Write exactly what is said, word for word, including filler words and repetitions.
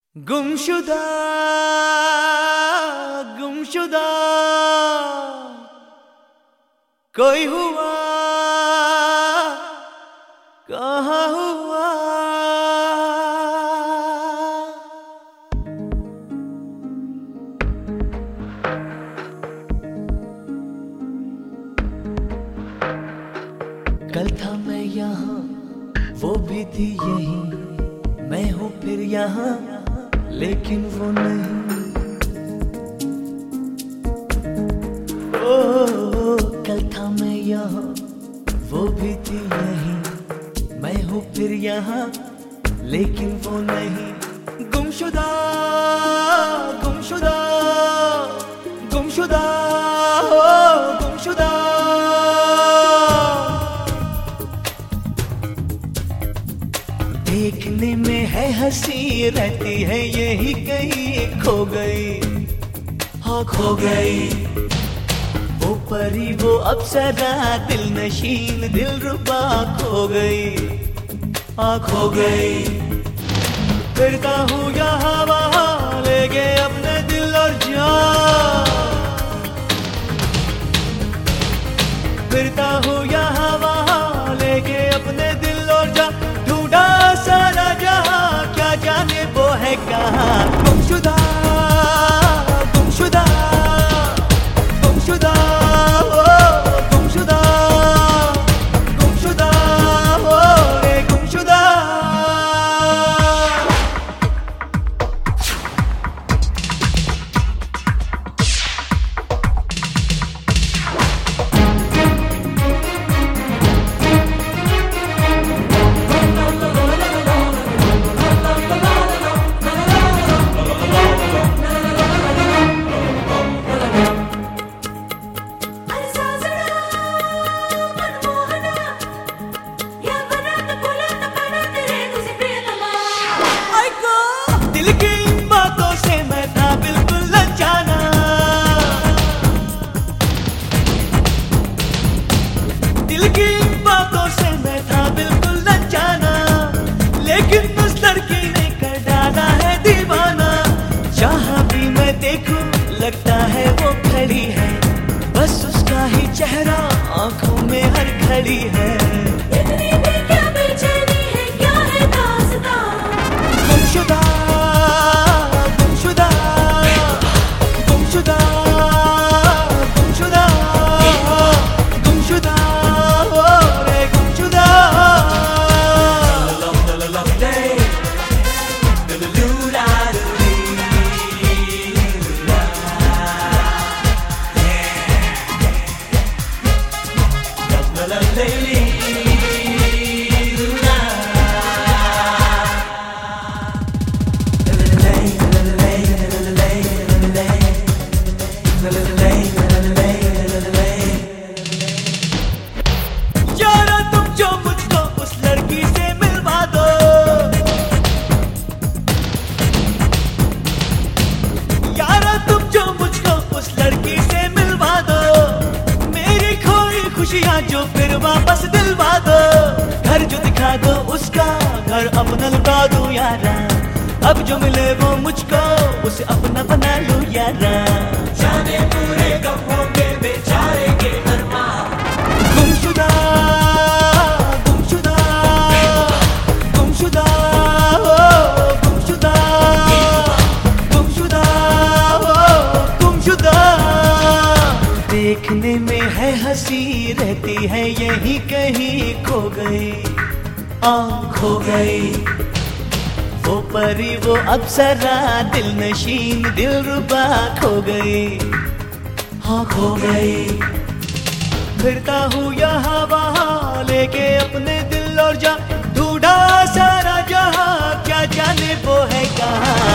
गुमशुदा गुमशुदा कोई हुआ कहाँ हुआ। कल था मैं यहाँ वो भी थी यहीं, मैं हूँ फिर यहाँ लेकिन वो नहीं। ओ, ओ, कल था मैं यहाँ वो भी थी यहीं, मैं हूँ फिर यहाँ लेकिन वो नहीं। गुमशुदा गुमशुदा गुमशुदा हो गुमशुदा। देखने में है हंसी रहती है यही कहीं खो गई, हाँ खो गई। वो परी वो अप्सरा दिल नशीन दिल रुबा खो गई, हाँ खो गई। फिरता हूँ यहाँ वहाँ लेके अपने दिल और जान, फिरता हूँ यहाँ वहाँ लेके अपने दिल और जान। ढूंढा सारा जहाँ क्या जाने वो है कहाँ। गुमशुदा गुमशुदा गुमशुदा ओ गुमशुदा गुमशुदा ओ रे गुमशुदा। दिल की इन बातों से मैं था बिल्कुल अनजाना, दिल की इन बातों से मैं था बिल्कुल अनजाना। लेकिन उस लड़की ने कर डाला है दीवाना। जहाँ भी मैं देखूं लगता है वो खड़ी है, बस उसका ही चेहरा आंखों में हर घड़ी है। इतनी भी क्या बेचैनी है, क्या है दास्तां। गुमशुदा गुमशुदा गुमशुदा गुमशुदा गुमशुदा ओ रे गुमशुदा। यारा तुम जो मुझको उस लड़की से मिलवा दो, यारा तुम जो मुझको उस लड़की से मिलवा दो। मेरी खोई खुशियाँ जो फिर वापस दिलवा दो। घर जो दिखा दो उसका घर अपना लुटा दो यारा। अब जो मिले वो मुझको उसे अपना बना लो यारा। जाने पूरे गमों में बेचारे के अरमान। गुमशुदा गुमशुदा गुमशुदा ओ गुमशुदा गुमशुदा ओ गुमशुदा। देखने में है हंसी रहती है यही कहीं खो गई, आ खो गई। वो परी वो अप्सरा दिल नशीन दिल रुबा खो गई, हाँ खो गई। फिरता हूँ यहाँ वहाँ लेके अपने दिल और जान। ढूंढा सारा जहाँ क्या जाने वो है कहाँ।